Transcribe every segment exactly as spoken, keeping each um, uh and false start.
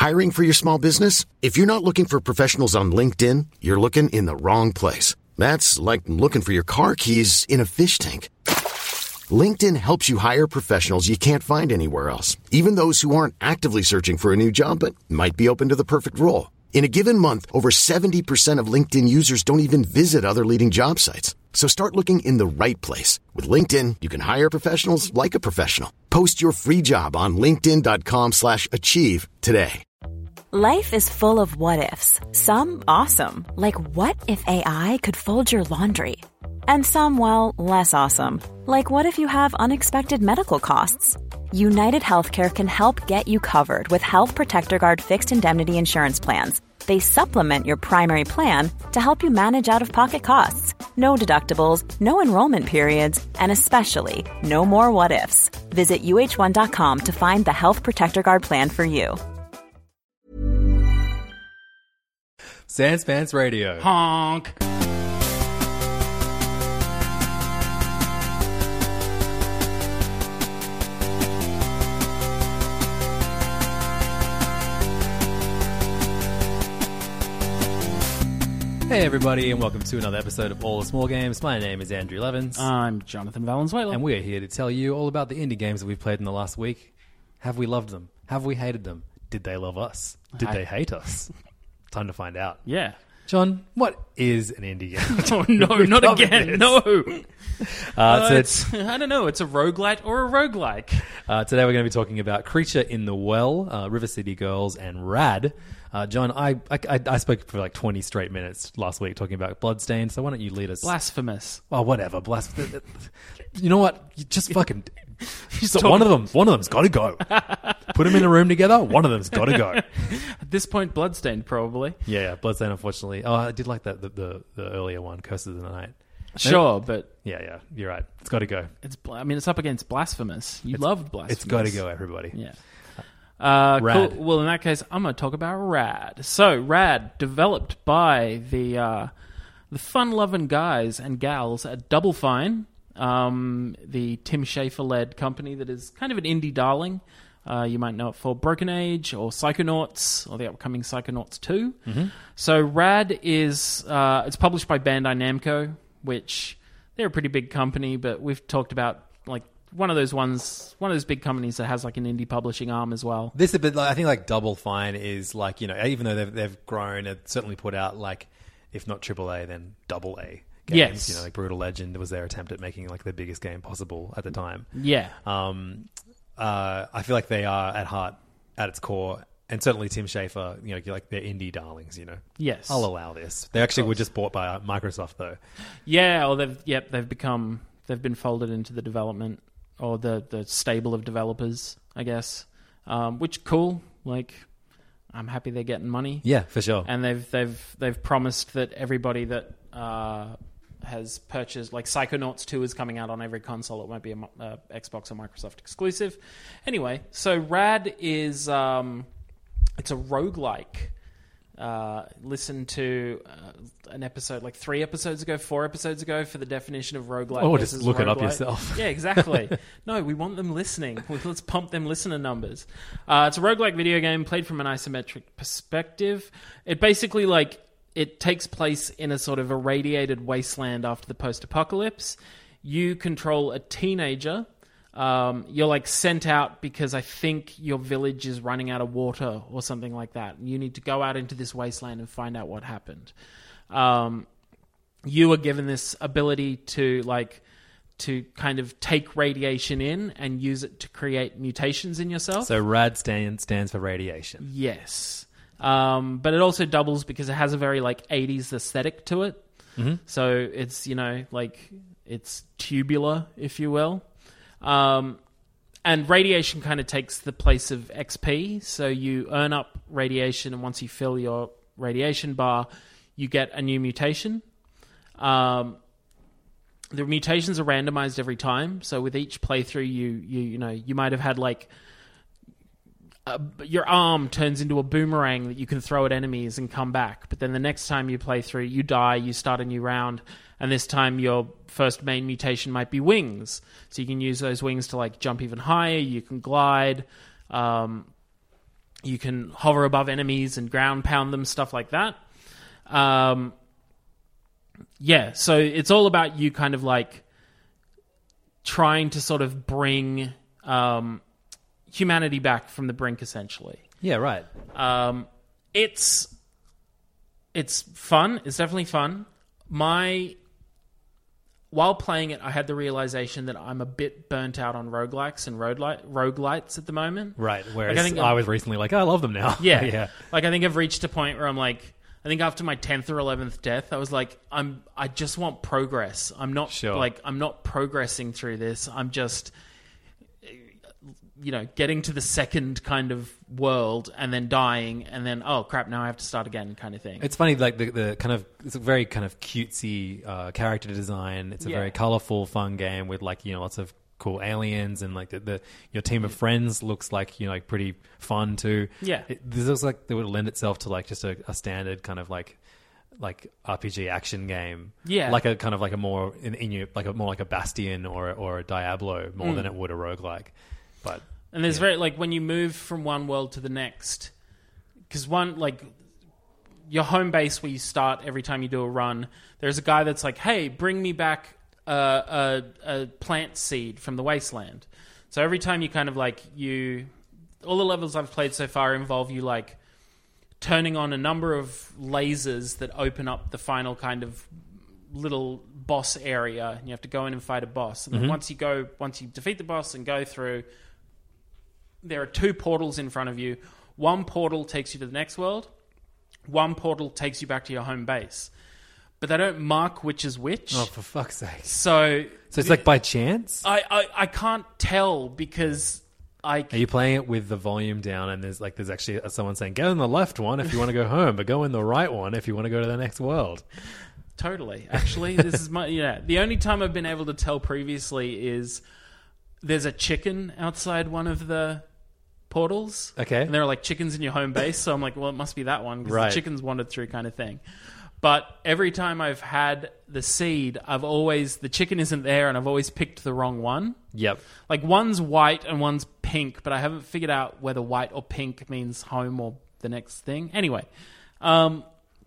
Hiring for your small business? If you're not looking for professionals on LinkedIn, you're looking in the wrong place. That's like looking for your car keys in a fish tank. LinkedIn helps you hire professionals you can't find anywhere else, even those who aren't actively searching for a new job but might be open to the perfect role. In a given month, over seventy percent of LinkedIn users don't even visit other leading job sites. So start looking in the right place. With LinkedIn, you can hire professionals like a professional. Post your free job on linkedin.com slash achieve today. Life is full of what-ifs. Some awesome, like what if A I could fold your laundry? And some, well, less awesome, like what if you have unexpected medical costs? United Healthcare can help get you covered with Health Protector Guard fixed indemnity insurance plans. They supplement your primary plan to help you manage out-of-pocket costs. No deductibles, no enrollment periods, and especially no more what-ifs. Visit U H one dot com to find the Health Protector Guard plan for you. Sans Pants Radio. Honk. Hey everybody, and welcome to another episode of All the Small Games. My name is Andrew Levins. I'm Jonathan Valenzuela. And we are here to tell you all about the indie games that we've played in the last week. Have we loved them? Have we hated them? Did they love us? Did I... they hate us? Time to find out. Yeah. John, what is an indie game? Oh, no, not again. This. No. Uh, uh, so it's, I don't know. It's a roguelite or a roguelike. Uh, today we're going to be talking about Creature in the Well, uh, River City Girls, and Rad. Uh, John, I, I I spoke for like twenty straight minutes last week talking about Bloodstained, so why don't you lead us? Blasphemous. Oh, whatever. Blasphemous. You know what? You just fucking... Just one of them. One of them's got to go. Put them in a room together. One of them's got to go. At this point, Bloodstained, probably. Yeah, yeah, Bloodstained, unfortunately. Oh, I did like that the the, the earlier one, Curses of the Night. Sure, Maybe, but yeah, yeah, you're right. It's got to go. It's. I mean, it's up against Blasphemous. You it's, loved Blasphemous. It's got to go, everybody. Yeah. Uh, Rad. Cool. Well, in that case, I'm going to talk about Rad. So, Rad, developed by the uh, the fun-loving guys and gals at Double Fine, um, the Tim Schafer-led company that is kind of an indie darling. Uh, you might know it for Broken Age or Psychonauts or the upcoming Psychonauts two. Mm-hmm. So, Rad is uh, it's published by Bandai Namco, which they're a pretty big company, but we've talked about like one of those ones, one of those big companies that has like an indie publishing arm as well. This, but I think like Double Fine is like, you know, even though they've they've grown, it certainly put out like, if not triple A, then double A games. Yes. You know, like Brutal Legend was their attempt at making like the biggest game possible at the time. Yeah. Um, uh, I feel like they are at heart, at its core, and certainly Tim Schafer, you know, like they're indie darlings, you know. Yes. I'll allow this. They actually were just bought by Microsoft though. Yeah, or they've yep, they've become they've been folded into the development or the, the stable of developers, I guess. Um, which cool. Like, I'm happy they're getting money. Yeah, for sure. And they've they've they've promised that everybody that uh, has purchased, like Psychonauts two is coming out on every console. It won't be a uh, Xbox or Microsoft exclusive. Anyway, so Rad is um, it's a roguelike. Uh, listen to uh, an episode like three episodes ago, four episodes ago for the definition of roguelike. Oh, just look roguelite. it up yourself. Yeah, exactly. No, we want them listening. Let's pump them listener numbers. Uh, it's a roguelike video game played from an isometric perspective. It basically like it takes place in a sort of irradiated wasteland after the post-apocalypse. You control a teenager. Um, you're like sent out because I think your village is running out of water or something like that. You need to go out into this wasteland and find out what happened. Um, you are given this ability to like to kind of take radiation in and use it to create mutations in yourself. So RAD stand, stands for radiation. Yes. Um, but it also doubles because it has a very like eighties aesthetic to it. Mm-hmm. So it's, you know, like it's tubular, if you will. Um, and radiation kind of takes the place of X P. So you earn up radiation, and once you fill your radiation bar, you get a new mutation. Um, the mutations are randomized every time. So with each playthrough, you you you know you might have had like uh, your arm turns into a boomerang that you can throw at enemies and come back. But then the next time you play through, you die. You start a new round. And this time your first main mutation might be wings. So you can use those wings to like jump even higher. You can glide. Um, You can hover above enemies and ground pound them, stuff like that. Um, yeah, so it's all about you kind of like trying to sort of bring um, humanity back from the brink, essentially. Yeah, right. Um, it's it's fun. It's definitely fun. My while playing it, I had the realization that I'm a bit burnt out on roguelikes and roguelite, roguelites at the moment. Right, whereas Like, I think I was recently like, oh, I love them now. Yeah. yeah. Like, I think I've reached a point where I'm like, I think after my tenth or eleventh death, I was like, I'm, I just want progress. I'm not Sure. like, I'm not progressing through this. I'm just, you know, getting to the second kind of world and then dying and then, oh crap, now I have to start again kind of thing. It's funny, like the, the kind of, it's a very kind of cutesy uh, character design. It's a Yeah. very colorful, fun game with like, you know, lots of cool aliens and like the, the your team of friends looks like, you know, like pretty fun too. Yeah. It, this looks like it would lend itself to like just a, a standard kind of like, like R P G action game. Yeah. Like a kind of like a more, in, in your, like a more like a Bastion or, or a Diablo more Mm. than it would a roguelike. But And there's yeah. very, like, when you move from one world to the next, because one, like, your home base where you start every time you do a run, there's a guy that's like, hey, bring me back a, a, a plant seed from the wasteland. So every time you kind of, like, you, all the levels I've played so far involve you, like, turning on a number of lasers that open up the final kind of little boss area, and you have to go in and fight a boss. And then Mm-hmm. once you go, once you defeat the boss and go through, there are two portals in front of you. One portal takes you to the next world. One portal takes you back to your home base. But they don't mark which is which. Oh, for fuck's sake. So, So it's like by chance? I, I, I can't tell because I... Are you playing it with the volume down and there's like there's actually someone saying, go in the left one if you want to go home, but go in the right one if you want to go to the next world? Totally. Actually, this is my... Yeah. The only time I've been able to tell previously is there's a chicken outside one of the portals. Okay. And there are like chickens in your home base. So I'm like, well, it must be that one because Right. the chickens wandered through kind of thing. But every time I've had the seed, I've always... The chicken isn't there and I've always picked the wrong one. Yep. Like one's white and one's pink, but I haven't figured out whether white or pink means home or the next thing. Anyway, um,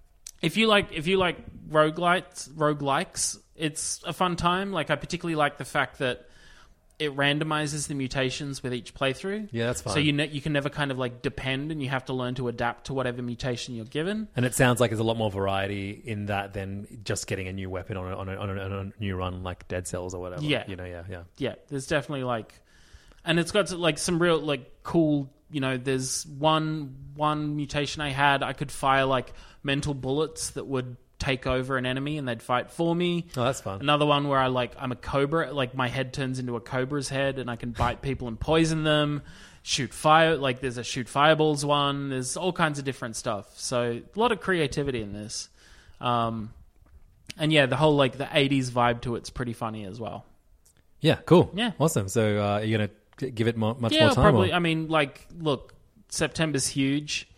if you like if you like roguelites, roguelikes, it's a fun time. Like I particularly like the fact that it randomizes the mutations with each playthrough. Yeah, that's fine. So you ne- you can never kind of like depend, and you have to learn to adapt to whatever mutation you're given. And it sounds like there's a lot more variety in that than just getting a new weapon on a, on a, on a, on a new run like Dead Cells or whatever. Yeah. You know, yeah, yeah. Yeah, there's definitely like, and it's got like some real like cool. You know, there's one one mutation I had. I could fire like mental bullets that would take over an enemy and they'd fight for me. Oh, that's fun. Another one where I like I'm a cobra. Like my head turns into a cobra's head and I can bite people and poison them. Shoot fire. Like there's a shoot fireballs one. There's all kinds of different stuff. So a lot of creativity in this. Um, and yeah, the whole like the eighties vibe to it's pretty funny as well. Yeah, cool. Yeah. Awesome. So uh, are you going to give it more, much Yeah, more time? probably. or- I mean, like, look, September's huge,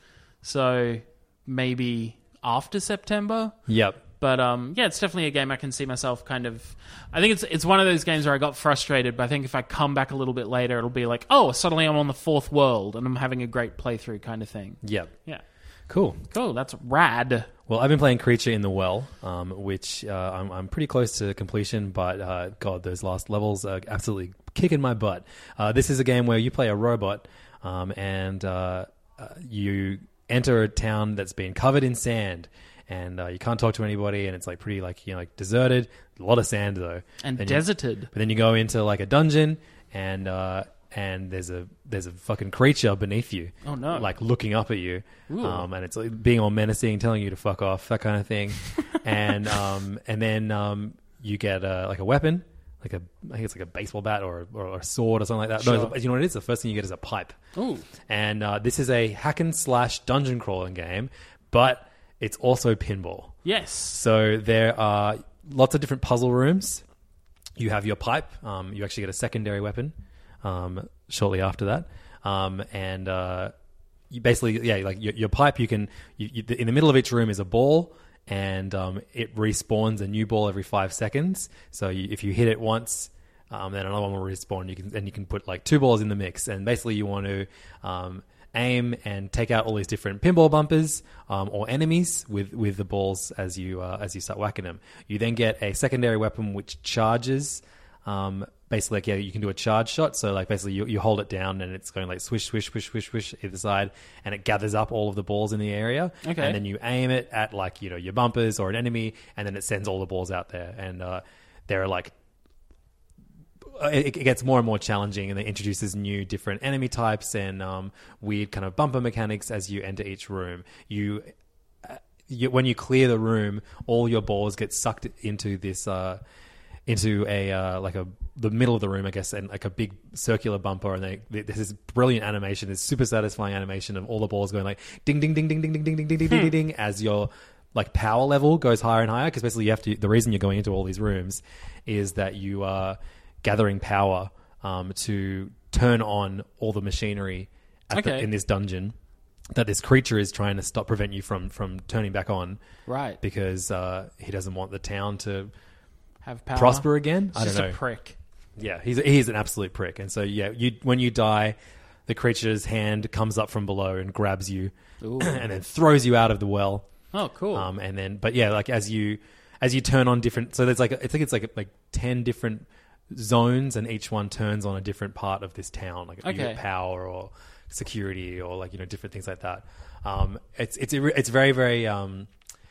so maybe after September. Yep. But um, yeah, it's definitely a game I can see myself kind of. I think it's it's one of those games where I got frustrated, but I think if I come back a little bit later, it'll be like, oh, suddenly I'm on the fourth world and I'm having a great playthrough kind of thing. Yep. Yeah, Cool. cool. That's rad. Well, I've been playing Creature in the Well, um, which uh, I'm, I'm pretty close to completion, but uh, God, those last levels are absolutely kicking my butt. Uh, this is a game where you play a robot um, and uh, uh, you enter a town that's been covered in sand, and uh, you can't talk to anybody, and it's like pretty like you know like deserted, a lot of sand though, And Then you- deserted. but then you go into like a dungeon, and uh, and there's a there's a fucking creature beneath you. Oh, no. Like looking up at you, Ooh. um, and it's like being all menacing, telling you to fuck off, that kind of thing. and um, and then um, you get uh, like a weapon, like a I think it's like a baseball bat or or a sword or something like that. No, Sure. it's a- you know what it is? The first thing you get is a pipe. Ooh. And uh, this is a hack and slash dungeon crawling game, but it's also pinball. Yes. So there are lots of different puzzle rooms. You have your pipe. Um, you actually get a secondary weapon um, shortly after that. Um, and uh, you basically, yeah, like your, your pipe, you can, you, you, in the middle of each room is a ball, and um, it respawns a new ball every five seconds. So you, if you hit it once, um, then another one will respawn. You can, and you can put like two balls in the mix. And basically you want to... Um, aim and take out all these different pinball bumpers um, or enemies with, with the balls as you uh, as you start whacking them. You then get a secondary weapon which charges. Um, basically, like, yeah, you can do a charge shot. So, like, basically, you, you hold it down and it's going like swish, swish, swish, swish, swish either side, and it gathers up all of the balls in the area. Okay. And then you aim it at, like, you know, your bumpers or an enemy, and then it sends all the balls out there. And uh, there are like It, it gets more and more challenging, and it introduces new different enemy types and um, weird kind of bumper mechanics as you enter each room. You, uh, you when you clear the room, all your balls get sucked into this uh, into a uh, like a the middle of the room, I guess, and like a big circular bumper. And they, they, there's this brilliant animation, this super satisfying animation of all the balls going like ding ding ding ding ding ding ding ding ding ding ding ding as your like power level goes higher and higher. Because basically, you have to. The reason you're going into all these rooms is that you are gathering power um, to turn on all the machinery at Okay. the, in this dungeon that this creature is trying to stop, prevent you from from turning back on. Right. Because uh, he doesn't want the town to Have power. prosper again. I He's don't just know. a prick. Yeah, he's he's an absolute prick, and so yeah, you when you die, the creature's hand comes up from below and grabs you, Ooh. and then throws you out of the well. Oh, cool. Um, and then, but yeah, like as you as you turn on different, so there's like I think it's like like ten different zones, and each one turns on a different part of this town, like Okay. either power or security or like you know different things like that. Um, it's it's it's very very um.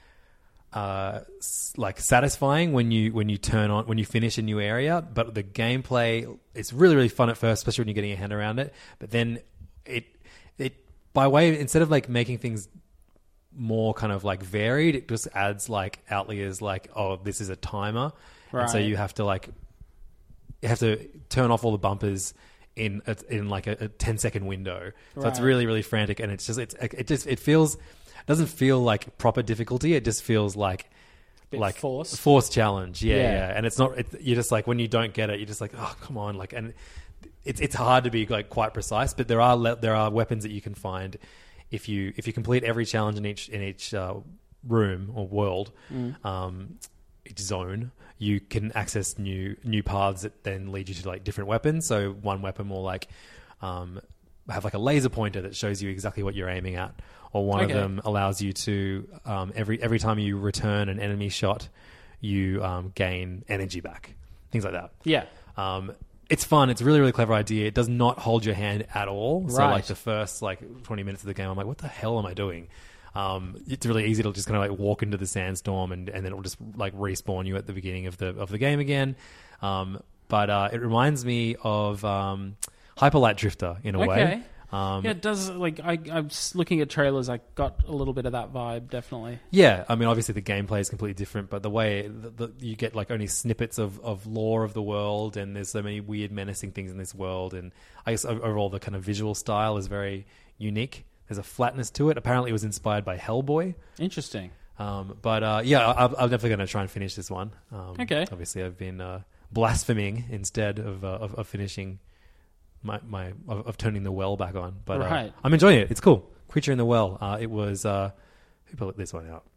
Uh, s- like satisfying when you when you turn on when you finish a new area, but the gameplay it's really really fun at first, especially when you're getting your hand around it. But then it it by way instead of like making things more kind of like varied, it just adds like outliers like oh this is a timer, and so Right. you have to like you have to turn off all the bumpers in a, in like a, a ten second window. So it's Right. really really frantic, and it's just it's it just it feels. Doesn't feel like proper difficulty. It just feels like Bit like forced. forced challenge. Yeah, Yeah. yeah. And it's not. It, you're just like when you don't get it, you're just like, oh come on, like. And it's it's hard to be like quite precise, but there are le- there are weapons that you can find if you if you complete every challenge in each in each uh, room or world, Mm. um, each zone. You can access new new paths that then lead you to like different weapons. So one weapon will like um, have like a laser pointer that shows you exactly what you're aiming at. Or one Okay. of them allows you to um, every every time you return an enemy shot, you um, gain energy back. Things like that. Yeah. Um, it's fun. It's a really really clever idea. It does not hold your hand at all. So Right. like the first like twenty minutes of the game, I'm like, what the hell am I doing? Um, it's really easy to just kind of like walk into the sandstorm and, and then it'll just like respawn you at the beginning of the of the game again. Um, but uh, it reminds me of um, Hyper Light Drifter in a Okay. way. Um, Yeah, it does. Like I, I was looking at trailers. I got a little bit of that vibe. Definitely. Yeah, I mean, obviously the gameplay is completely different, but the way the, the, you get like only snippets of, of lore of the world, and there's so many weird, menacing things in this world, and I guess overall the kind of visual style is very unique. There's a flatness to it. Apparently, it was inspired by Hellboy. Interesting. Um, but uh, yeah, I, I'm definitely going to try and finish this one. Um, Okay. Obviously, I've been uh, blaspheming instead of, uh, of of finishing my my of, of turning the well back on. But Right. uh, I'm enjoying it. It's cool. Creature in the Well. Uh, it was uh, who put this one out?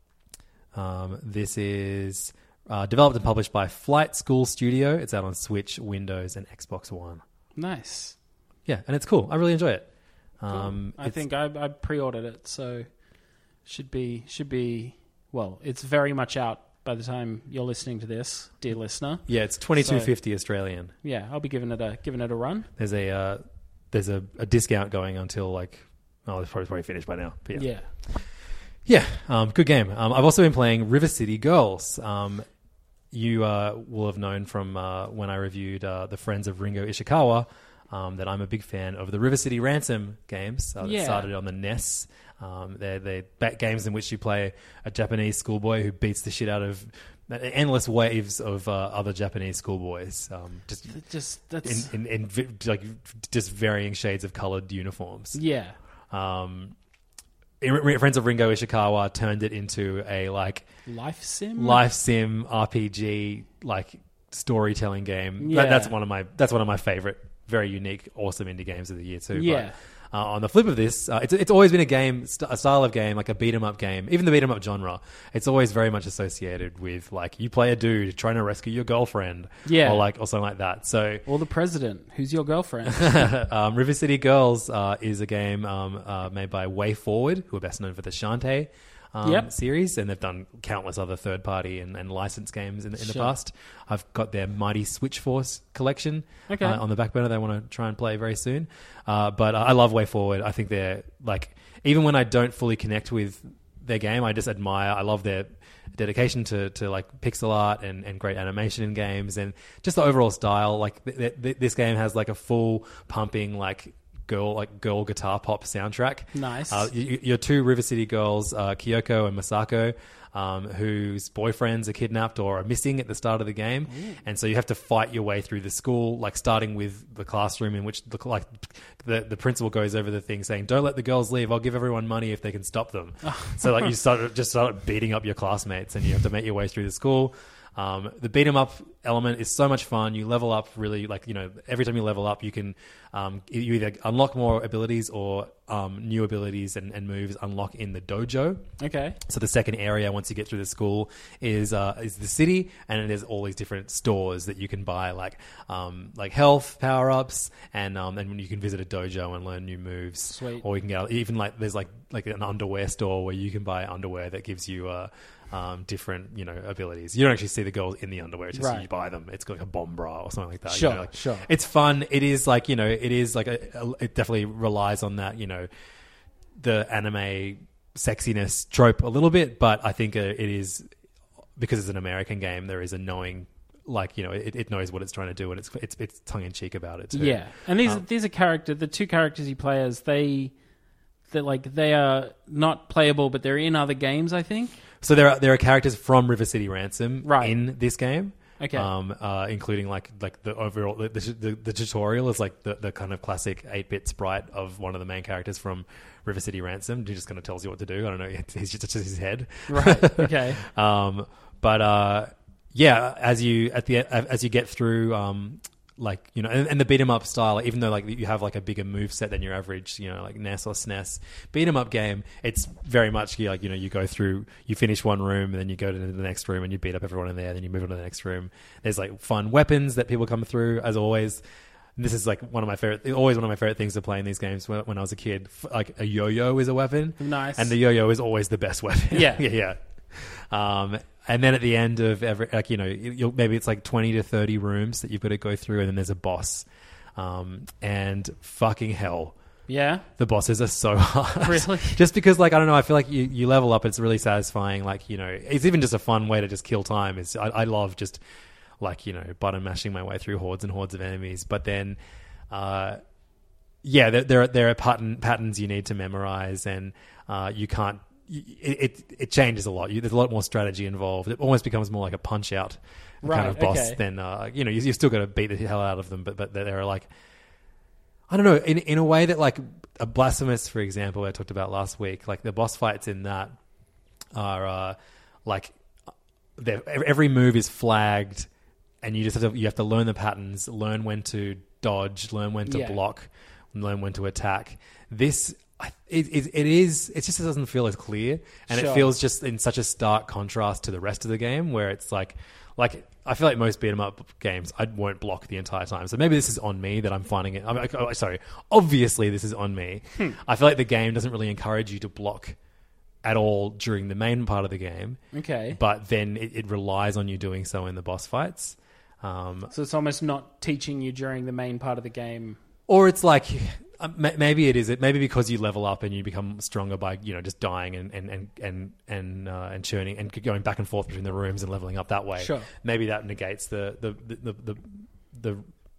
Um, this is uh, developed and published by Flight School Studio. It's out on Switch, Windows, and Xbox One. Nice. Yeah, and it's cool. I really enjoy it. Cool. Um, I it's- think I, I pre-ordered it, so should be should be well. It's very much out by the time you're listening to this, dear listener. yeah, it's twenty-two So- fifty Australian. Yeah, I'll be giving it a giving it a run. There's a uh, there's a, a discount going until like oh it's probably, probably finished by now. But yeah, Yeah. yeah, um, good game. Um, I've also been playing River City Girls. Um, you uh, will have known from uh, when I reviewed uh, the Friends of Ringo Ishikawa um, that I'm a big fan of the River City Ransom games uh, that Yeah. started on the N E S. Um, they're they're ba- games in which you play a Japanese schoolboy who beats the shit out of endless waves of uh, other Japanese schoolboys. Um, just It just that's in, in, in vi- like just varying shades of colored uniforms. yeah. Um, I- Friends of Ringo Ishikawa turned it into a like Life sim. life sim R P G like storytelling game. Yeah. That, that's one of my that's one of my favorite, very unique, awesome indie games of the year too. Yeah. Uh, on the flip of this, uh, it's it's always been a game, st- a style of game, like a beat 'em up game. Even the beat 'em up genre, it's always very much associated with like you play a dude trying to rescue your girlfriend, Yeah. or like or something like that. So, Or the president. Who's your girlfriend? um, River City Girls uh, is a game um, uh, made by Way Forward, who are best known for the Shantae um, Yep. series, and they've done countless other third-party and, and licensed games in, in the Sure. past. I've got their Mighty Switch Force collection Okay. uh, on the back burner. They want to try and play very soon. Uh, but I love Way Forward. I think they're like, even when I don't fully connect with their game, I just admire. I love their dedication to, to like pixel art and, and great animation in games, and just the overall style. Like th- th- this game has like a full pumping like girl like girl guitar pop soundtrack. Nice. Uh, y- y- your two River City girls, uh, Kyoko and Masako, um, whose boyfriends are kidnapped or are missing at the start of the game, and so you have to fight your way through the school, like starting with the classroom in which the like the the principal goes over the thing saying, "Don't let the girls leave. I'll give everyone money if they can stop them." So like you start just start beating up your classmates, and you have to make your way through the school. Um, the beat 'em up element is so much fun. You level up really, like, you know, every time you level up, you can um, you either unlock more abilities or um, new abilities and, and moves unlock in the dojo. Okay. So the second area, once you get through the school, is uh, is the city, and there's all these different stores that you can buy, like um, like health power ups, and um, and you can visit a dojo and learn new moves. Sweet. Or you can get even like there's like like an underwear store where you can buy underwear that gives you uh, um, different you know abilities. You don't actually see the girls in the underwear; it's just Right. you buy them. It's like a bomb bra or something like that. Sure, you know, like, sure. It's fun. It is like you know, it is like a, a it definitely relies on that you know the anime sexiness trope a little bit, but I think uh, it is because it's an American game. There is a knowing, like you know, it, it knows what it's trying to do, and it's it's it's tongue in cheek about it too. Yeah, and these Um, these are character. The two characters you play as, they, they like they are not playable, but they're in other games. I think. So there are there are characters from River City Ransom Right. in this game. Okay. Um, uh, including like like the overall the, the, the tutorial is like the, the kind of classic eight bit sprite of one of the main characters from River City Ransom. He just kind of tells you what to do. I don't know. He's just, it's just his head. Right. Okay. um, but uh, yeah, as you at the as you get through, um, like you know, and, and the beat 'em up style, even though like you have like a bigger move set than your average, you know, like N E S or S N E S beat 'em up game, it's very much like you know you go through, you finish one room, and then you go to the next room and you beat up everyone in there, then you move on to the next room. There's like fun weapons that people come through as always. And this is like one of my favorite, always one of my favorite things to play in these games. When, when I was a kid, F- like a yo-yo is a weapon, Nice. and the yo-yo is always the best weapon. Yeah. yeah, yeah. Um, and then at the end of every, like you know, you'll, maybe it's like twenty to thirty rooms that you've got to go through, and then there's a boss. Um, and fucking hell, Yeah. the bosses are so hard. Really? Just because, like, I don't know, I feel like you, you level up, it's really satisfying. Like, you know, it's even just a fun way to just kill time. Is I, I love just like you know button mashing my way through hordes and hordes of enemies, but then. Uh, yeah, there, there are there are pattern patterns you need to memorize, and uh, you can't. It, it it changes a lot. You, there's a lot more strategy involved. It almost becomes more like a punch out Right, kind of boss okay. than uh, you know. You, you've still got to beat the hell out of them, but but there are like I don't know in in a way that like a Blasphemous, for example, I talked about last week. Like the boss fights in that are uh, like they're- every move is flagged, and you just have to you have to learn the patterns, learn when to dodge, learn when to Yeah. block, learn when to attack. This I- it, it, it is it just doesn't feel as clear, and Sure. it feels just in such a stark contrast to the rest of the game, where it's like like I feel like most beat 'em up games I won't block the entire time. So maybe this is on me that I'm finding it. I mean, oh, sorry, obviously this is on me. Hmm. I feel like the game doesn't really encourage you to block at all during the main part of the game. Okay. But then it, it relies on you doing so in the boss fights. Um, So it's almost not teaching you during the main part of the game. or it's like uh, ma- maybe it is it maybe because you level up and you become stronger by you know just dying and and and and and, uh, and churning and going back and forth between the rooms and leveling up that way. Sure. Maybe that negates the the the the, the, the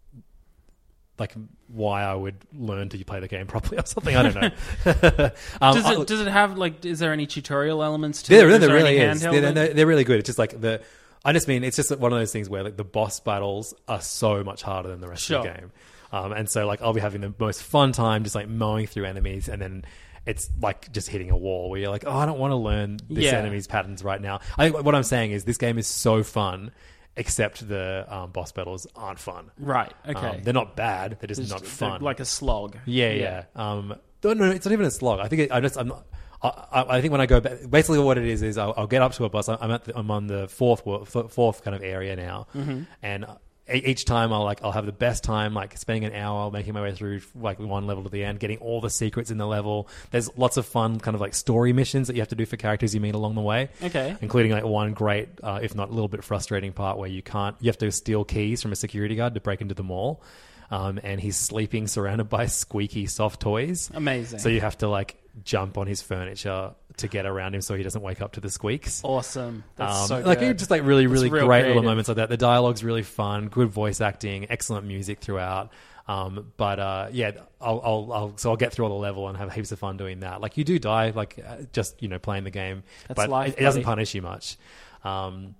like why I would learn to play the game properly or something. I don't know. um, Does I- it does it have like? Is there any tutorial elements to There, it? there, Is there really any is. handheld They're, in- they're, they're really good. It's just like the. I just mean it's just one of those things where like the boss battles are so much harder than the rest of the Sure. game, um, and so like I'll be having the most fun time just like mowing through enemies, and then it's like just hitting a wall where you're like, oh, I don't want to learn this Yeah. enemy's patterns right now. I think what I'm saying is this game is so fun, except the um, boss battles aren't fun. Right. Okay. Um, they're not bad. They're just, Just- not they're fun. like a slog. Yeah, yeah. Um, no, no, it's not even a slog. I think it, I just I'm not. I, I think when I go back, basically what it is is I'll, I'll get up to a boss. I'm at the, I'm on the fourth fourth kind of area now, mm-hmm. and each time I'll like I'll have the best time, like spending an hour making my way through like one level to the end, getting all the secrets in the level. There's lots of fun kind of like story missions that you have to do for characters you meet along the way. Okay, including like one great, uh, if not a little bit frustrating part where you can't you have to steal keys from a security guard to break into the mall, um, and he's sleeping surrounded by squeaky soft toys. Amazing. So you have to like jump on his furniture to get around him so he doesn't wake up to the squeaks. Awesome. That's um, so good. Like just like really, really That's real great creative. little moments like that. The dialogue's really fun, good voice acting, excellent music throughout. Um, but uh, yeah, I'll, I'll, I'll so I'll get through all the level and have heaps of fun doing that. Like you do die, like uh, just you know playing the game, That's but life, it, it doesn't buddy. punish you much. Um,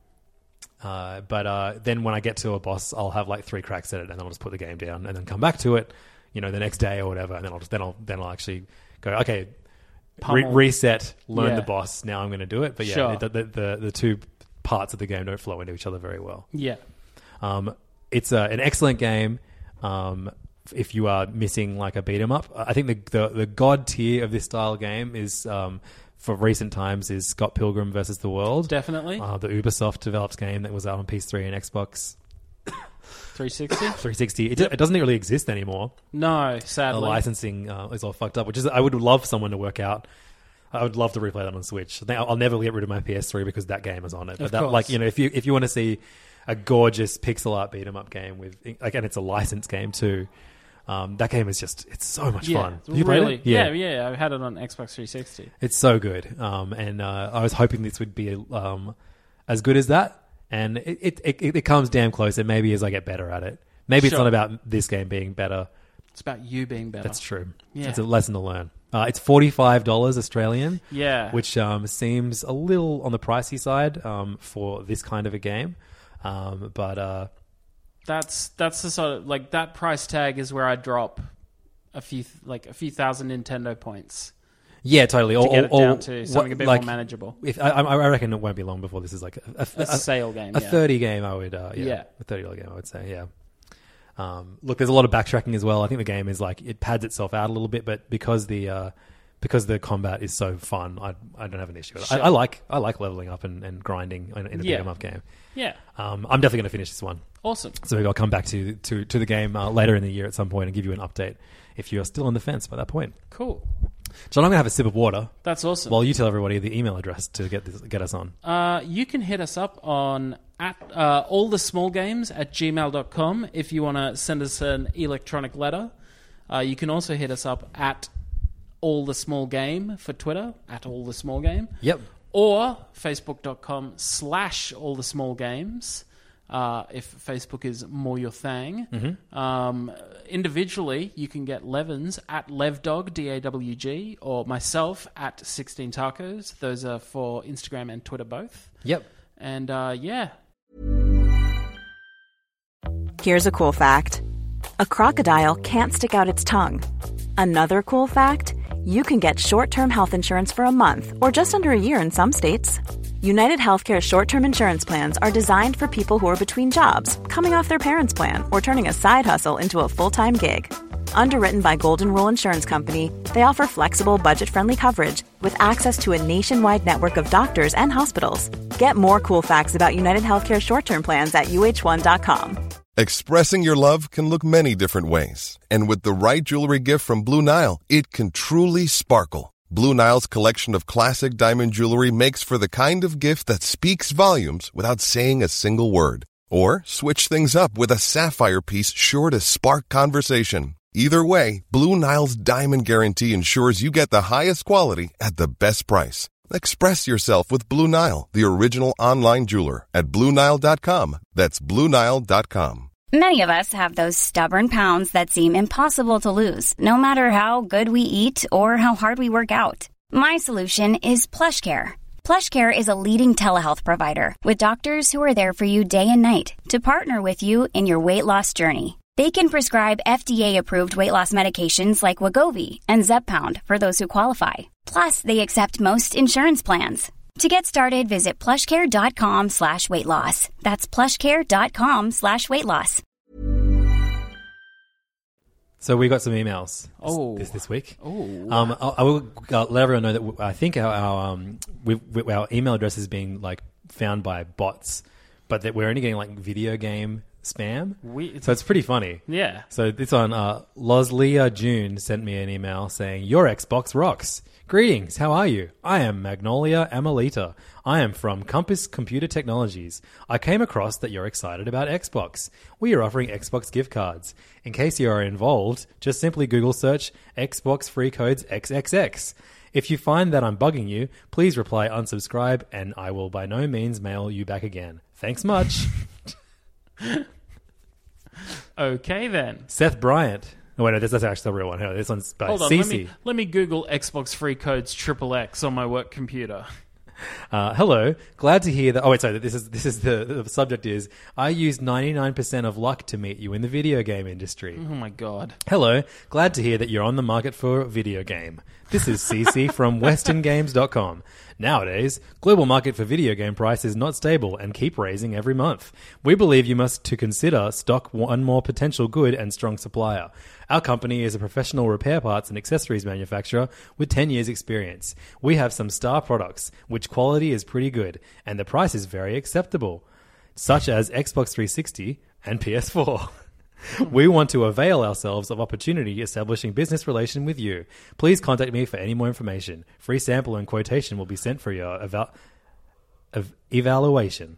uh, but uh, then when I get to a boss, I'll have like three cracks at it, and then I'll just put the game down and then come back to it, you know, the next day or whatever, and then I'll just then I'll then I'll actually go okay. Re- Pummel. reset, learn Yeah. the boss. Now I'm going to do it. But yeah, Sure. the, the, the the two parts of the game don't flow into each other very well. Yeah. Um, it's a, an excellent game. Um, if you are missing like a beat 'em up, I think the, the the god tier of this style game is um, for recent times is Scott Pilgrim versus the World. Definitely. Uh, the Ubisoft developed game that was out on P S three and Xbox three sixty? three sixty. It, it doesn't really exist anymore. No, The sadly. licensing uh, is all fucked up, which is I would love someone to work out. I would love to replay that on Switch. I think I'll, I'll never get rid of my P S three because that game is on it. But Of that, course. like you know, if you if you want to see a gorgeous pixel art beat 'em up game with like, and it's a licensed game too. Um, that game is just it's so much Yeah, fun. it's Have you played really. it? Yeah. yeah, I had it on Xbox three sixty. It's so good. Um, and uh, I was hoping this would be um, as good as that. And it, it, it, it comes damn close. And maybe as I get better at it. Maybe it's Sure. not about this game being better. It's about you being better. That's true. Yeah. It's a lesson to learn. Uh, it's forty-five dollars Australian. Yeah. Which um, seems a little on the pricey side um, for this kind of a game. Um, but uh, That's that's the sort of like that price tag is where I drop a few like a few thousand Nintendo points yeah, totally. to Or, get it or- down or to something what- a bit like, more manageable. If I, I I reckon it won't be long before this is like a, a, A sale game, a yeah. thirty game. I would, uh, yeah, Yeah. a thirty dollar game. I would say, yeah. Um, look, there's a lot of backtracking as well. I think the game is like it pads itself out a little bit, but because the uh, because the combat is so fun, I I don't have an issue with it. Sure. I, I like I like leveling up and, and grinding in, in a Yeah. beat 'em up game. Yeah. Um, I'm definitely going to finish this one. Awesome. So maybe I'll come back to to, to the game uh, later in the year at some point and give you an update if you are still on the fence by that point. Cool. John, I'm going to have a sip of water That's awesome. while you tell everybody the email address to get this, get us on. Uh, you can hit us up on at uh, all the small games at gmail dot com if you want to send us an electronic letter. Uh, you can also hit us up at all the small game for Twitter, at all the small game. Yep. Or facebook dot com slash all the small games. Uh, if Facebook is more your thing. Mm-hmm. Um, individually, you can get Levins at Levdog, D A W G, or myself at sixteen Tacos. Those are for Instagram and Twitter both. Yep. And uh, yeah. Here's a cool fact. A crocodile can't stick out its tongue. Another cool fact, you can get short-term health insurance for a month or just under a year in some states. United Healthcare short-term insurance plans are designed for people who are between jobs, coming off their parents' plan, or turning a side hustle into a full-time gig. Underwritten by Golden Rule Insurance Company, they offer flexible, budget-friendly coverage with access to a nationwide network of doctors and hospitals. Get more cool facts about United Healthcare short-term plans at U H one dot com. Expressing your love can look many different ways. And with the right jewelry gift from Blue Nile, it can truly sparkle. Blue Nile's collection of classic diamond jewelry makes for the kind of gift that speaks volumes without saying a single word. Or switch things up with a sapphire piece sure to spark conversation. Either way, Blue Nile's Diamond Guarantee ensures you get the highest quality at the best price. Express yourself with Blue Nile, the original online jeweler, at Blue Nile dot com. That's Blue Nile dot com. Many of us have those stubborn pounds that seem impossible to lose, no matter how good we eat or how hard we work out. My solution is PlushCare. PlushCare is a leading telehealth provider with doctors who are there for you day and night to partner with you in your weight loss journey. They can prescribe F D A-approved weight loss medications like Wegovy and Zepbound for those who qualify. Plus, they accept most insurance plans. To get started, visit plushcare.com slash weight loss. That's plushcare.com slash weight loss. So we got some emails this, Oh. this this week. Oh. Um, I, I will uh, let everyone know that w- I think our our, um, we, we, our email address is being like found by bots, but that we're only getting like video game spam. We- so it's pretty funny. Yeah. So this one, uh, Loslia June sent me an email saying, "Your Xbox rocks. Greetings, how are you? I am Magnolia Amelita. I am from Compass Computer Technologies. I came across that you're excited about Xbox. We are offering Xbox gift cards. In case you are involved, just simply Google search Xbox free codes triple X. If you find that I'm bugging you, please reply unsubscribe and I will by no means mail you back again. Thanks much." Okay, then. Seth Bryant. Oh, wait, no, this, that's actually the real one. No, this one's by Hold on. Cece. Let me, let me Google Xbox free codes triple X on my work computer. Uh, hello, glad to hear that. Oh wait, sorry. This is this is the, the subject is I used ninety-nine percent of luck to meet you in the video game industry. Oh, my God. Hello, glad to hear that you're on the market for a video game. This is Cece from western games dot com. Nowadays, global market for video game price is not stable and keep raising every month. We believe you must to consider stock one more potential good and strong supplier. Our company is a professional repair parts and accessories manufacturer with ten years experience. We have some star products, which quality is pretty good, and the price is very acceptable, such as Xbox three sixty and P S four. We want to avail ourselves of opportunity establishing business relation with you. Please contact me for any more information. Free sample and quotation will be sent for your eval- ev- evaluation.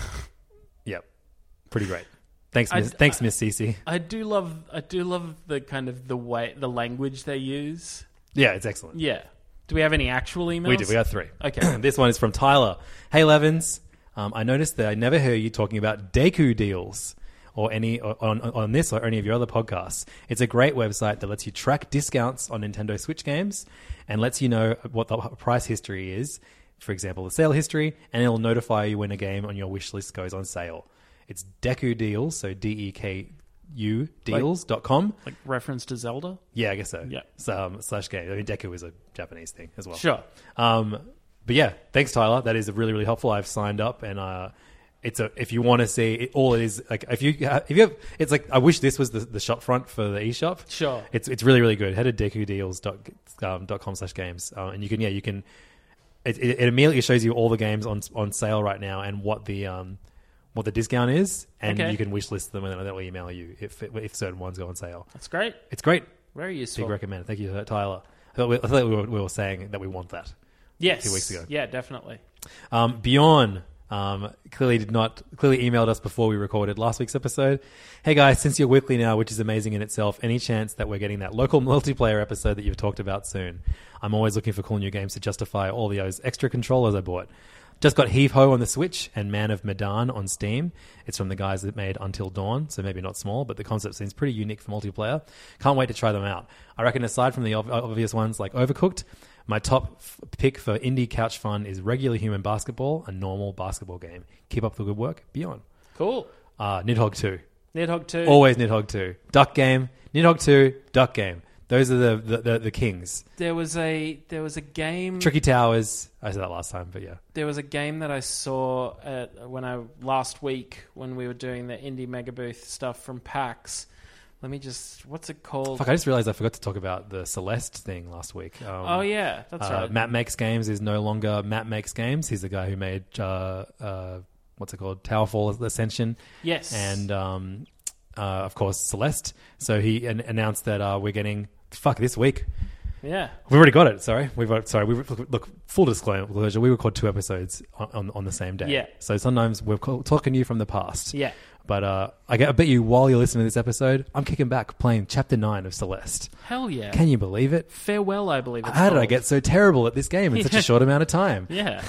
Yep. Pretty great. Thanks, Miss, I- thanks, Miss Cece. I do love I do love the kind of the way the language they use. Yeah, it's excellent. Yeah. Do we have any actual emails? We do. We got three. Okay. This one is from Tyler. Hey, Levins. Um, I noticed that I never hear you talking about Deku deals or any or on, on this or any of your other podcasts. It's a great website that lets you track discounts on Nintendo Switch games and lets you know what the price history is, for example, the sale history, and it'll notify you when a game on your wish list goes on sale. It's Deku Deals, so D E K U deals dot com. Like reference to Zelda? Yeah, I guess so. Yeah. So, um, slash game. I mean, Deku is a Japanese thing as well. Sure. Um, but yeah, thanks, Tyler. That is really, really helpful. I've signed up, and uh, it's a if you want to see it, all it is like if you have, if you have, it's like I wish this was the, the shop front for the eShop. Sure. It's it's really, really good. Head to deku deals dot com slash games, uh, and you can yeah you can. It, it, it immediately shows you all the games on on sale right now and what the um what the discount is, and Okay. you can wish list them, and then they'll email you if if certain ones go on sale. That's great. It's great. Very useful. Big recommend. Thank you, Tyler. I thought we, I thought we, were, we were saying that we want that. Yes. a few weeks ago. Yeah, definitely. Um, Bjorn um, clearly did not clearly emailed us before we recorded last week's episode. Hey guys, since you're weekly now, which is amazing in itself, any chance that we're getting that local multiplayer episode that you've talked about soon? I'm always looking for cool new games to justify all those extra controllers I bought. Just got Heave Ho on the Switch and Man of Medan on Steam. It's from the guys that made Until Dawn, so maybe not small, but the concept seems pretty unique for multiplayer. Can't wait to try them out. I reckon aside from the ob- obvious ones like Overcooked, my top f- pick for indie couch fun is Regular Human Basketball, a normal basketball game. Keep up the good work. Beyond. Cool. Uh, Nidhogg two. Nidhogg two. Always Nidhogg two. Duck Game. Nidhogg two. Duck Game. Those are the, the, the, the kings. There was a there was a game. Tricky Towers. I said that last time, but yeah. There was a game that I saw at, when I last week when we were doing the indie mega booth stuff from PAX. Let me just what's it called? Fuck, I just realized I forgot to talk about the Celeste thing last week. Um, oh yeah, that's uh, right. Matt Makes Games is no longer Matt Makes Games. He's the guy who made uh, uh, what's it called, Towerfall Ascension. Yes, and um, uh, of course Celeste. So he an- announced that uh, we're getting fuck this week. Yeah, we've already got it. Sorry, we've got, sorry. We look, look full disclosure. We record two episodes on, on, on the same day. Yeah. So sometimes we're call, talking to you from the past. Yeah. But uh, I, get, I bet you while you're listening to this episode, I'm kicking back playing Chapter Nine of Celeste. Hell yeah! Can you believe it? Farewell, I believe. It's How did I called. get so terrible at this game in such a short amount of time? Yeah.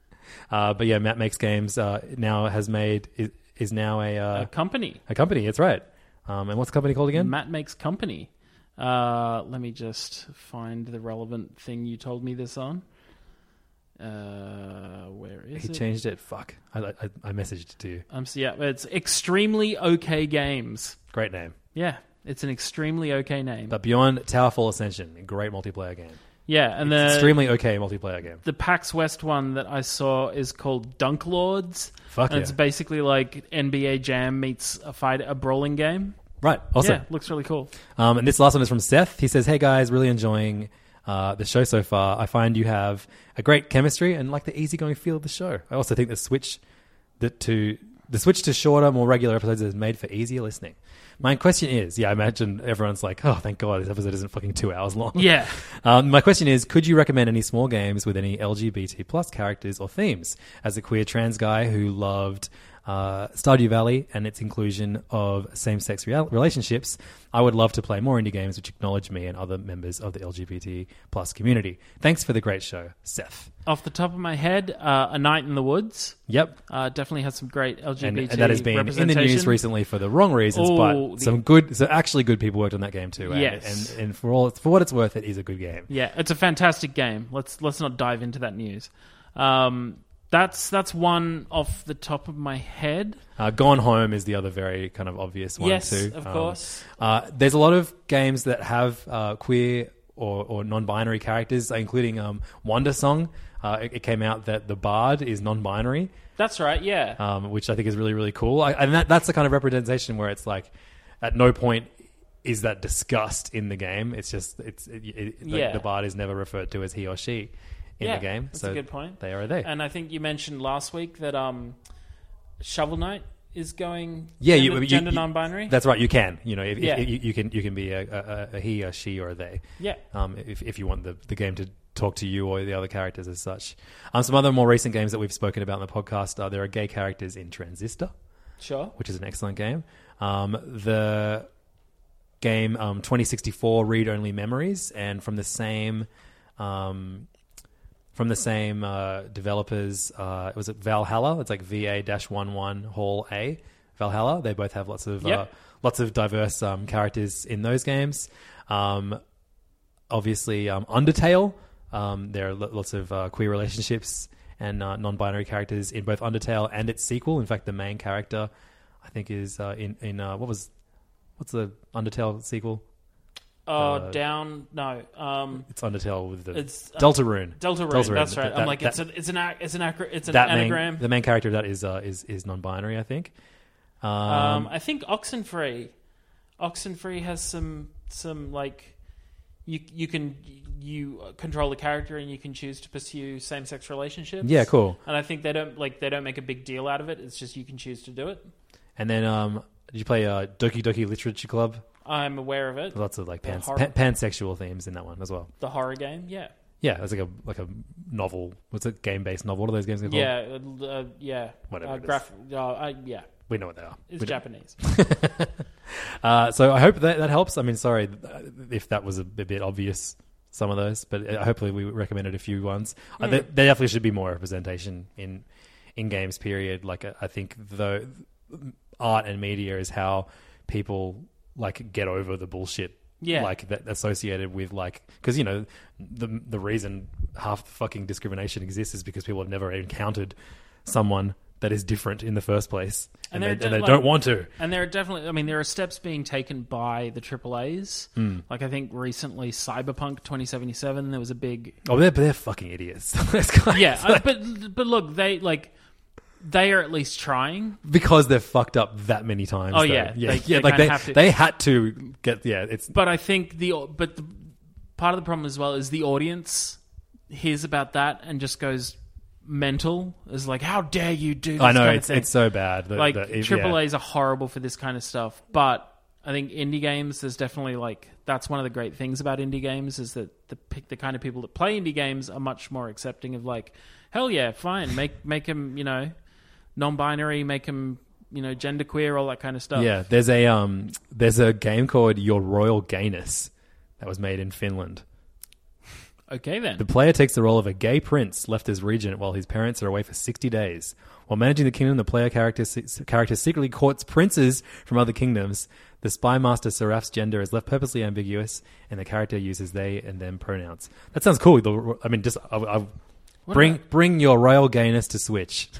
uh, but yeah, Matt Makes Games uh, now has made is, is now a uh, a company. A company. That's right. Um, and what's the company called again? Matt Makes Company. Uh, let me just find the relevant thing you told me this on. Uh, where is he it? He changed it. Fuck. I, I, I messaged it to you. Um, so yeah, it's Extremely Okay Games. Great name. Yeah, it's an extremely okay name. But Beyond Towerfall Ascension, a great multiplayer game. Yeah, and it's the extremely okay multiplayer game. The PAX West one that I saw is called Dunk Lords. Fuck and yeah. It's basically like N B A Jam meets a fight, a brawling game. Right. Awesome. Yeah, looks really cool. Um, and this last one is from Seth. He says, "Hey guys, really enjoying uh, the show so far. I find you have a great chemistry and like the easygoing feel of the show. I also think the switch the, to the switch to shorter, more regular episodes is made for easier listening. My question is, yeah, I imagine everyone's like, oh, thank God this episode isn't fucking two hours long. Yeah. Um, my question is, could you recommend any small games with any L G B T plus characters or themes? As a queer trans guy who loved uh, Stardew Valley and its inclusion of same-sex real- relationships, I would love to play more indie games which acknowledge me and other members of the L G B T plus community. Thanks for the great show, Seth." Off the top of my head, uh, A Night in the Woods. Yep. Uh, definitely has some great L G B T And, and that has been in the representation. news recently for the wrong reasons, Oh, but the- some good, so actually good people worked on that game too. And, Yes. and, and for all for what it's worth, it is a good game. Yeah, it's a fantastic game. Let's let's not dive into that news. Um, that's that's one off the top of my head. Uh, Gone Home is the other very kind of obvious one Yes, too. of Um, course. Uh, there's a lot of games that have uh, queer or, or non-binary characters, including um, Wonder Song. Uh, it, it came out that the Bard is non-binary, That's right. Yeah. um, which I think is really, really cool. I, and that, that's the kind of representation where it's like, at no point is that discussed in the game. It's just, it's it, it, the, Yeah. the Bard is never referred to as he or she in yeah, the game. That's so a good point. They are they. And I think you mentioned last week that um, Shovel Knight is going Yeah, gender, you, you, gender you- non-binary. That's right. You can. You know, if, Yeah. if, you, you can you can be a, a, a he, a she, or a they. Yeah. Um, if if you want the, the game to talk to you or the other characters as such. Um, some other more recent games that we've spoken about in the podcast are there are gay characters in Transistor, Sure. which is an excellent game. Um, the game um, twenty sixty-four Read Only Memories, and from the same um, from the same uh, developers, uh, was it Valhalla? It's like V A one one Hall A Valhalla. They both have lots of uh, Yep. lots of diverse um, characters in those games. Um, obviously, um, Undertale. Um, there are lo- lots of uh, queer relationships and uh, non-binary characters in both Undertale and its sequel. In fact, the main character, I think, is uh, in in uh, what was what's the Undertale sequel? Oh, Uh, down. No. Um, It's Undertale with the It's, uh, Deltarune. Deltarune. That's right. That- I'm like, that- it's, a, it's an ac- it's an acro- it's an that anagram. Main, the main character of that is uh, is is non-binary, I think. Um, Um, I think Oxenfree, Oxenfree has some some like you you can you control the character and you can choose to pursue same sex relationships. Yeah, cool. And I think they don't like they don't make a big deal out of it. It's just you can choose to do it. and then um, did you play uh, Doki Doki Literature Club? I'm aware of it. Lots of like The pans, horror- pan, pansexual themes in that one as well. The horror game, yeah, Yeah, it's like a like a novel. What's it? Game-based novel. What are those games called? yeah, uh, uh, yeah. Whatever Uh, it is. graph, uh, uh, yeah, We know what they are. it's We don't- Japanese. Uh, so I hope that that helps. I mean, sorry if that was a, a bit obvious, some of those, but uh, hopefully we recommended a few ones. Uh, there, there definitely should be more representation in in games. Period. Like uh, I think though, art and media is how people like get over the bullshit. Yeah. Like that associated with like because you know the the reason half the fucking discrimination exists is because people have never encountered someone that is different in the first place, and, And they, they're and de- they like- don't want to. And there are definitely, I mean, there are steps being taken by the triple A's. Hmm. Like I think recently, Cyberpunk twenty seventy-seven, there was a big Oh, they're they're fucking idiots. Those guys. yeah. uh, but but look, they like they are at least trying. because they've fucked up that many times. Oh, though. yeah. yeah, They- yeah. they like kinda they have to- they had to get yeah. It's But I think the but the, part of the problem as well is the audience hears about that and just goes mental. Is like, how dare you do this I know kind it's of thing? it's so bad. The, like the, it- triple yeah. A's are horrible for this kind of stuff, but I think indie games, there's definitely like that's one of the great things about indie games is that the pick the kind of people that play indie games are much more accepting of like, hell yeah, fine, make make them you know non-binary, make them you know genderqueer, all that kind of stuff. Yeah, there's a um there's a game called Your Royal Gayness that was made in Finland. Okay then. The player takes the role of a gay prince left as regent while his parents are away for sixty days. While managing the kingdom, the player character, character secretly courts princes from other kingdoms. The spy master Seraph's gender is left purposely ambiguous, and the character uses they and them pronouns. That sounds cool. The, I mean, just I, I, bring about- bring your royal gayness to Switch.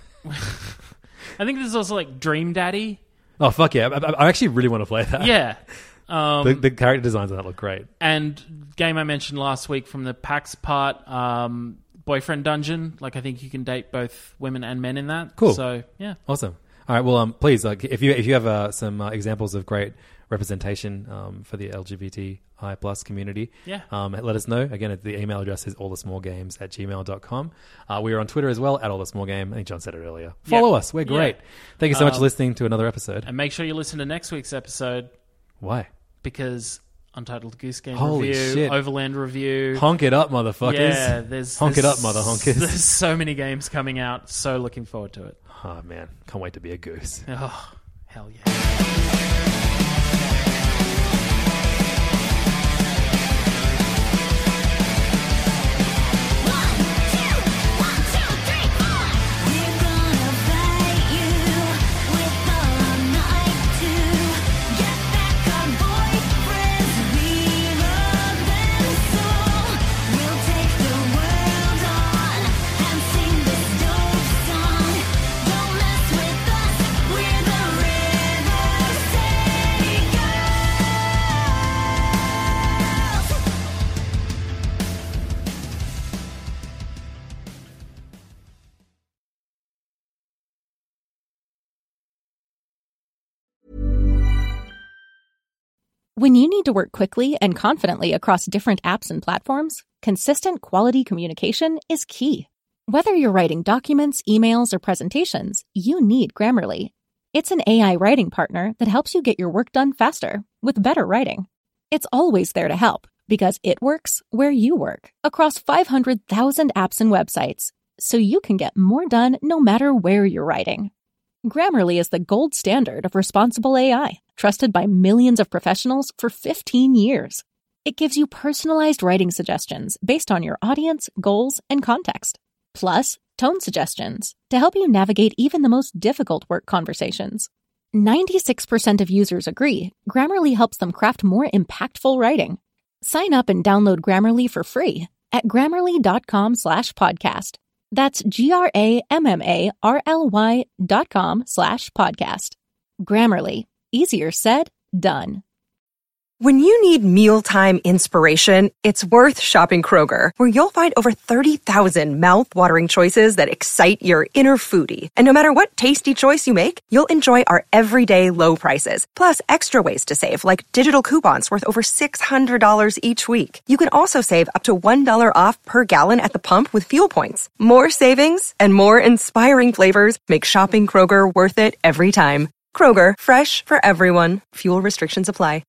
I think there's also like Dream Daddy. Oh fuck yeah! I, I actually really want to play that. Yeah. Um, the, the character designs on that look great. And game I mentioned last week from the PAX part, um, Boyfriend Dungeon. Like I think you can date both women and men in that. Cool. So yeah, Awesome. All right. Well, um, please, like, if you if you have uh, some uh, examples of great representation um, for the L G B T I plus community. Yeah. Um, let us know. Again, the email address is allthesmallgames at gmail dot com. Uh, we are on Twitter as well, at allthesmallgame. I think John said it earlier. Follow Yep. us. We're great. Yeah. Thank you so much Um, for listening to another episode. And make sure you listen to next week's episode Why? because Untitled Goose Game Holy review, shit. Overland review. Honk it up, motherfuckers. Yeah, there's Honk it there's- up, mother honkers. There's so many games coming out. So looking forward to it. Oh, man. Can't wait to be a goose. Oh, hell yeah. When you need to work quickly and confidently across different apps and platforms, consistent quality communication is key. Whether you're writing documents, emails, or presentations, you need Grammarly. It's an A I writing partner that helps you get your work done faster with better writing. It's always there to help because it works where you work across five hundred thousand apps and websites, so you can get more done no matter where you're writing. Grammarly is the gold standard of responsible A I, trusted by millions of professionals for fifteen years. It gives you personalized writing suggestions based on your audience, goals, and context. Plus, tone suggestions to help you navigate even the most difficult work conversations. ninety-six percent of users agree Grammarly helps them craft more impactful writing. Sign up and download Grammarly for free at grammarly.com slash podcast. That's G-R-A-M-M-A-R-L-Y dot com slash podcast. Grammarly. Easier said, done. When you need mealtime inspiration, it's worth shopping Kroger, where you'll find over thirty thousand mouth-watering choices that excite your inner foodie. And no matter what tasty choice you make, you'll enjoy our everyday low prices, plus extra ways to save, like digital coupons worth over six hundred dollars each week. You can also save up to one dollar off per gallon at the pump with fuel points. More savings and more inspiring flavors make shopping Kroger worth it every time. Kroger, fresh for everyone. Fuel restrictions apply.